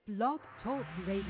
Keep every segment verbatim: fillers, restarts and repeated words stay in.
Blog Talk Radio.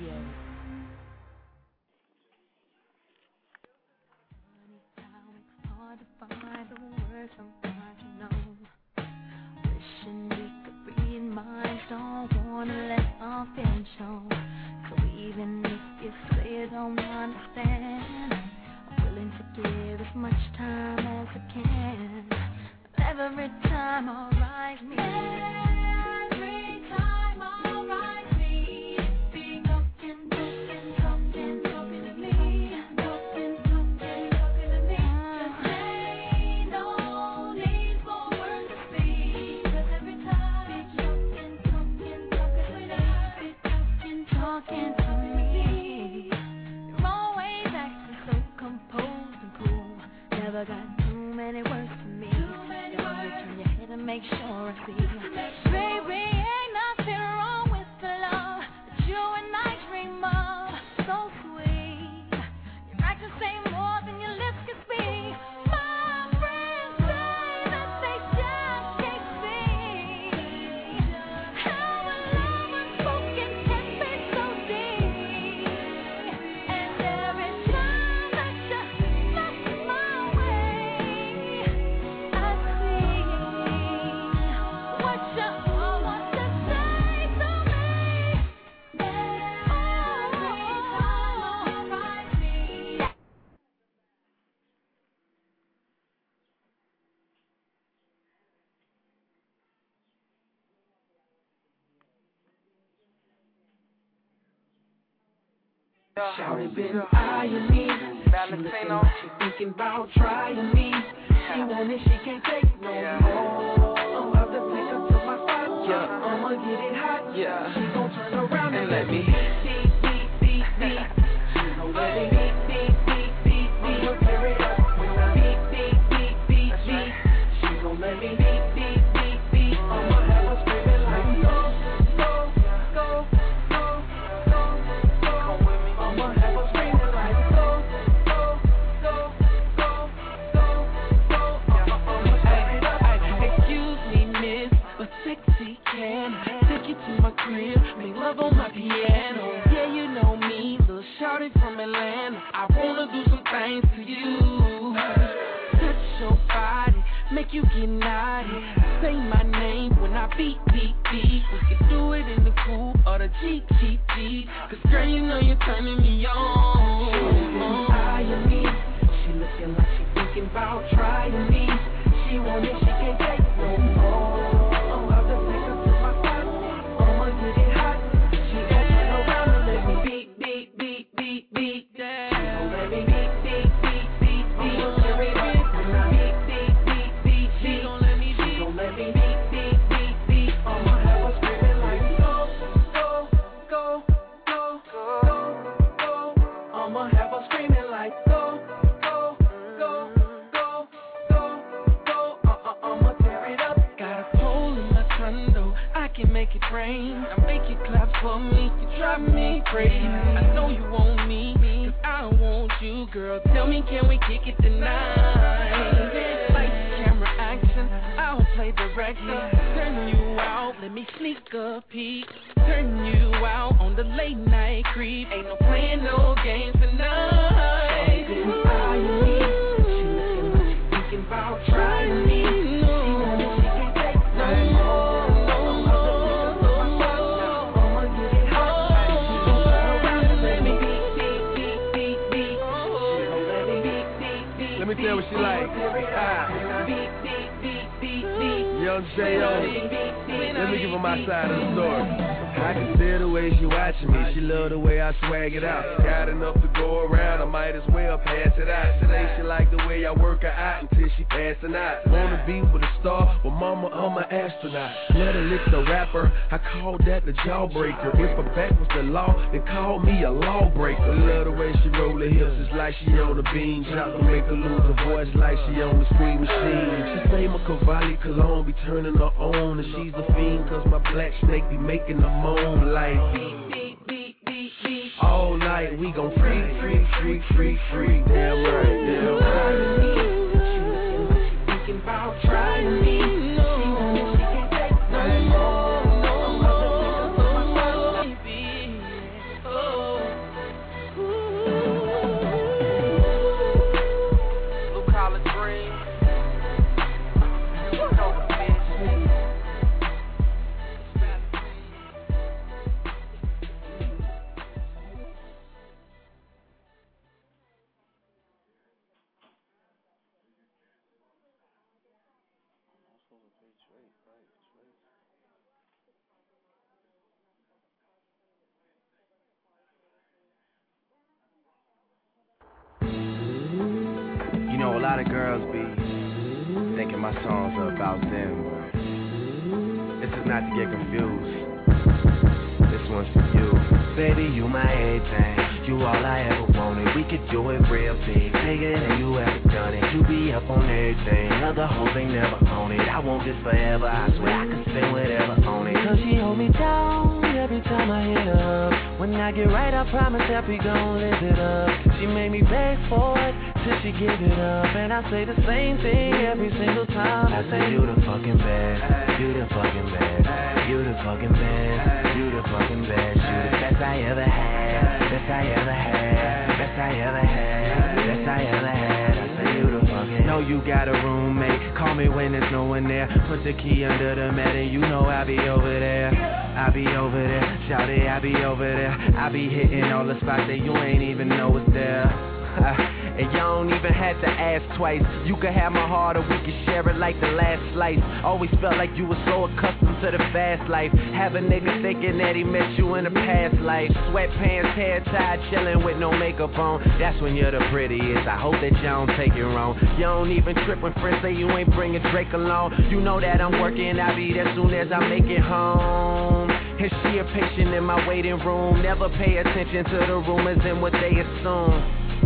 Hard to find the words sometimes, you know. Wishing we could read minds, don't wanna let our feelings show. So even if you say you don't understand, I'm willing to give as much time as I can. Every time I'll rise me. Every time I'll rise me. Be talking, talking, talking, talking to me. Talking, talking, talking to me. Just say no need for words to speak. 'Cause every time be talking, talking, talking to me. Be talking, talking to me. You're always acting so composed and cool. Never got too many words for me. To make sure I see, baby, ain't nothing wrong with the love that you and I dream of. So sweet, your actions say more than your lips can speak. My friends say that they just can't see how a love unspoken can be so deep. And every time that you look my way, I see what you want to say to me. Every time I'll rise me. Shawty been eyeing me. She looking like she thinking about trying me. She want it, she can't take no more. I'm about to take her to my spot. Yeah, I'ma get it hot. Yeah, she gon' turn around and let me beat, beat, beat, beat, beat. She gon' let me beat, beat, beat, beat, beat. I'ma tear it up when I beat, beat, beat, beat, beat. She gon' let me beat, beat, beat, beat. I'ma have her screaming like go, go, go, go, go, go. I'ma have her screaming like go, go, go, go, go, go. I'ma tear it up. Excuse me, miss, but sexy can I take you to my crib, make love on my piano. Yeah, you know me, little shawty from Atlanta. I wanna do some things to you. Touch your body, make you get naughty. Say my name when I beat, beat, beat. We can do it in the coupe or the Jeep, Jeep, Jeep. 'Cause girl, you know you're turning me on. Shawty's been eyeing me. She looking like she thinking about trying me. She want it, she can't take no more. I'm about to take her to my spot. I'ma get it hot. She gon' turn around and let me beat, beat, beat, beat, beat. Yeah. She gon' let me beat, beat, beat, beat, beat. I'ma tear it up when I beat, beat, beat, beat, beat. She gon' let me beat, she gon' let me beat, beat, beat, beat. I'ma have her screaming like go, go, go, go, go, go. I'ma have her screaming like go, go, go, go, go, go. Uh-uh, I'ma tear it up. Got a hole in my condo, I can make it rain. I make you clap for me, you drive me crazy. I know you want me, 'cause I don't want you, girl. Tell me, can we kick it tonight? Lights, camera, action, I'll play director. Turn you out, let me sneak a peek. Turn you out on the late night creep. Ain't no playing no games tonight. She been eyeing me. She looking like she thinking about trying me. She want it, she can't take no more. I'ma get it hot. She gon' turn around and let me beat, beat, beat, beat, beat. She gon' let me beat, beat, beat. Let me tell you what she like. Ah. Beat, beat, beat, beat, beat. Young J O, let me give her my side of the story. I can see the way she watching me. She love the way I swag it out. Got enough to go around, I might as well pass it out. Today she like the way I work her out until she passing out. Wanna be with a star, well mama I'm an astronaut. Let her lick the rapper, I call that the jawbreaker. If her back was the law, then call me a lawbreaker. Love the way she roll her hips, it's like she on a beam. Shot to make her lose her voice like she on the screen machine. She say my Cavalli cause I don't be turning her on. And she's a fiend cause my black snake be making her moan like beat, beat, beat, beat, beat. All night we gon' freak, freak, freak, freak, freak. Damn right, damn right. She looking like she thinking about trying me. She want it, she can't take no more. I'm about to take her to my spot. lot of girls be thinking my songs are about them, but this is not to get confused. This one's for you. Baby, you my everything. You all I ever wanted. We could do it real big, bigger than you ever done it. You be up on everything. Other hoes ain't never on it. I want this forever. I swear I could spend whatever on it. Cause she hold me down every time I hit up. When I get right, I promise that we gon' live it up. She made me beg for it till she give it up. And I say the same thing every single time. I say you the fucking best. You the fucking best. You the fucking best. You the fucking best. You the best I ever had. Best I ever had. Best I ever had. Best I ever had. I say you the fucking. Know you got a roommate. Call me when there's no one there. Put the key under the mat and you know I'll be over there. I be over there, shout it, I be over there. I be hitting all the spots that you ain't even know it's there. And you don't even have to ask twice. You could have my heart or we could share it like the last slice. Always felt like you were so accustomed to the fast life. Have a nigga thinking that he met you in a past life. Sweatpants, hair tied, chilling with no makeup on. That's when you're the prettiest. I hope that you don't take it wrong. You don't even trip when friends say you ain't bringing Drake along. You know that I'm working, I'll be there soon as I make it home. And she a patient in my waiting room. Never pay attention to the rumors and what they assume.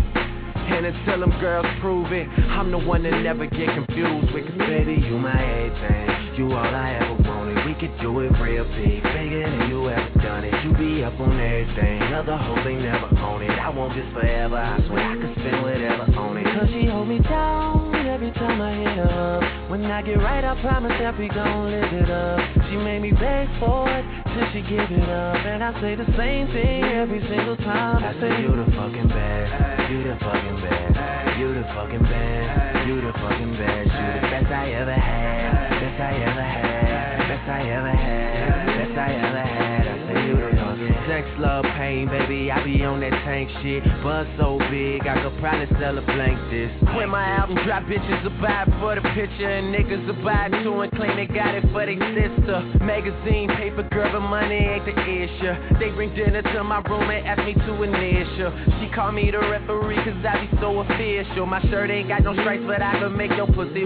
And until them girls prove it, I'm the one that never get confused with. Cause baby, you my everything. You all I ever wanted. We could do it real big, bigger than you ever done it. You be up on everything. Other hoes ain't never on it. I want this forever. I swear I could spend whatever on it. Cause she hold me down every time I hit up. When I get right, I promise that we gon' live it up. She made me beg for it till she give it up. And I say the same thing every single time. I say you the fucking best. You the fucking best. You the fucking best. You the fucking best. You the best I ever had. Best I ever had. Best I ever had. Best I ever had. I say you the fucking sex, love, pain, baby. I be on that tank shit. Buzz so big, I could probably sell a blank this. When my album drop, bitches will buy it for the picture, and niggas will buy it too and claim they got it for their sister. Magazine, paper, girl, but money ain't the issue. They bring dinner to my room and ask me to initial. She call me the referee cause I be so official. My shirt ain't got no stripes, but I can make your pussy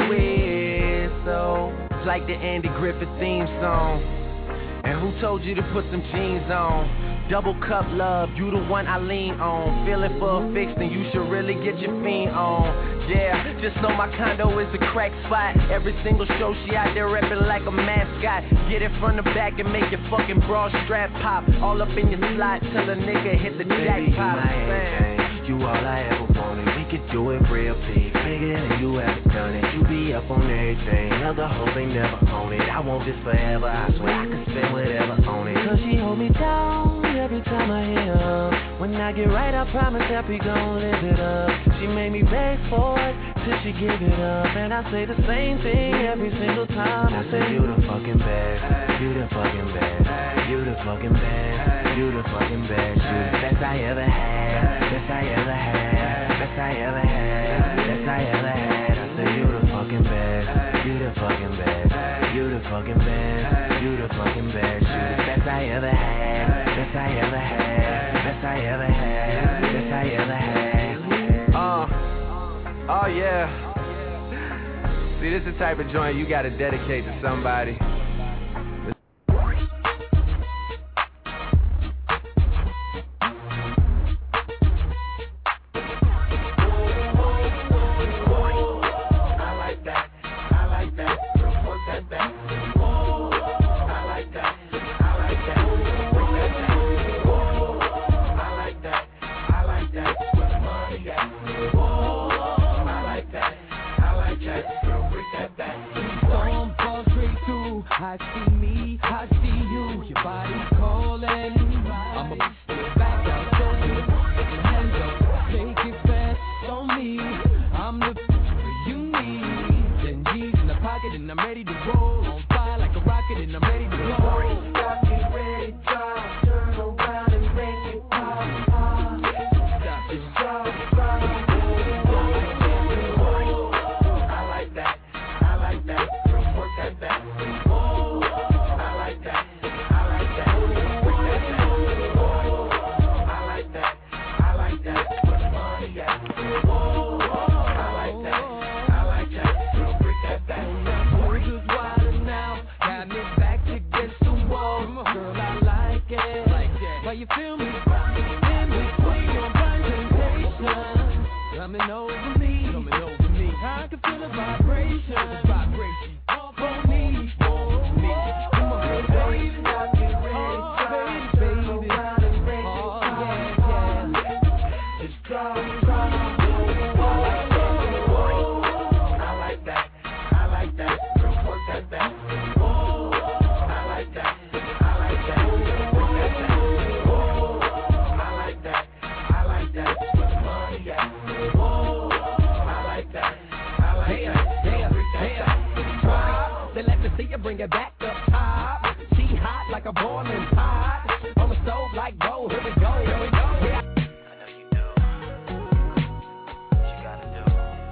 whistle. It's like the Andy Griffith theme song. And who told you to put some jeans on? Double cup love, you the one I lean on. Feeling for a fix, then you should really get your fiend on. Yeah, just know my condo is a crack spot. Every single show she out there reppin' like a mascot. Get it from the back and make your fucking bra strap pop. All up in your slot till a nigga hit the jackpot. You all I ever wanted. We could do it real big, bigger than you ever done it. You be up on everything. Other hoes ain't never on it. I want this forever. I swear I could spend whatever on it. Cause she hold me down every time I hit up. When I get right, I promise that we gon' live it up. She made me beg for it till she give it up. And I say the same thing every single time. I say you the fucking best. You the fucking best. You the fucking best. You the fucking best. You the best I ever had. Best I ever had. Best I ever had. Best I ever had. I say you the fucking best. You the fucking best. You the fucking best. You the fucking best. You the best I ever had. Best I ever had. Best I ever had. Best I ever had. Uh, oh yeah. See, this is the type of joint you gotta dedicate to somebody. Why you feel me? In between your blind temptation, coming over me, coming over me. I can feel the vibration, the vibration. For me, for me. Come on, baby, baby, now get ready, oh, baby, baby. Oh yeah, yeah. It's drop, drop. Bring it back up top. She hot like a boiling pot. On the stove like gold. Here we go, here we go. Yeah. I know you do what you gotta do.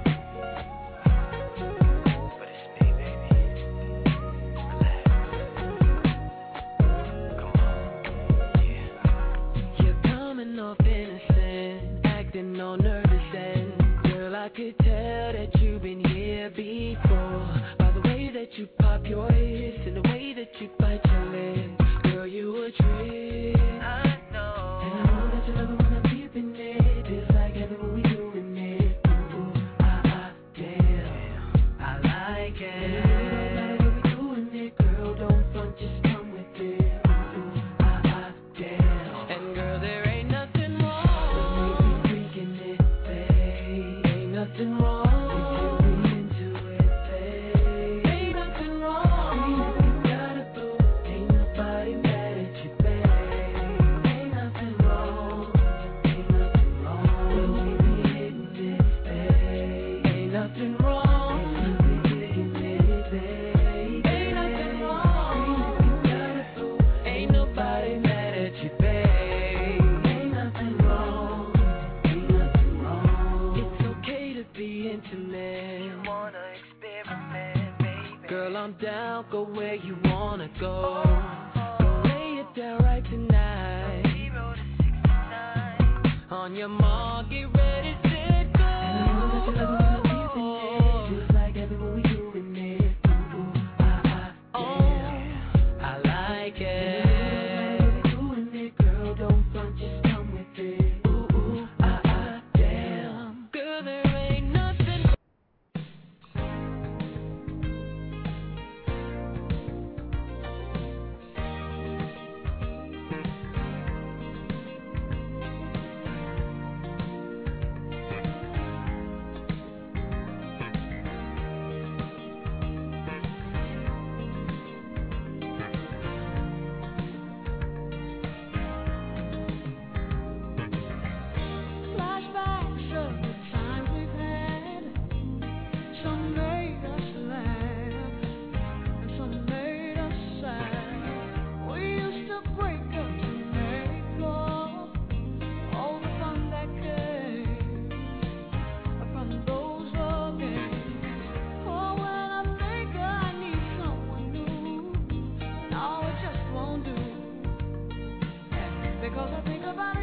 But it's me, baby. Relax. Come on. Yeah. You're coming off innocent, acting all nervous and girl, I could tell that you've been here before. That you pop your hips and the way that you bite your lips, girl, you a trip. I know. And I know that you love it when I'm deep in it. Feels like heaven when we doing it. Ooh, ooh, ah, ah, damn. I like it. And I know that when we doing it, girl, don't front, just come with it. Ooh, ooh, ah, ah, damn. And girl, there ain't nothing wrong with me freaking it, babe. Ain't nothing wrong. I'm down, go where you wanna go. So lay it down right tonight. On your mark, get ready, set, go. And I know that you love me when I'm deep in it. Feels like everyone we doing it. Ooh, ooh, ah, ah, yeah. Oh, I like it. And I know that we're doing it, girl, don't front, just come with it. Ooh, ooh, ah, ah, damn. Girl, there ain't nothing. Because I think about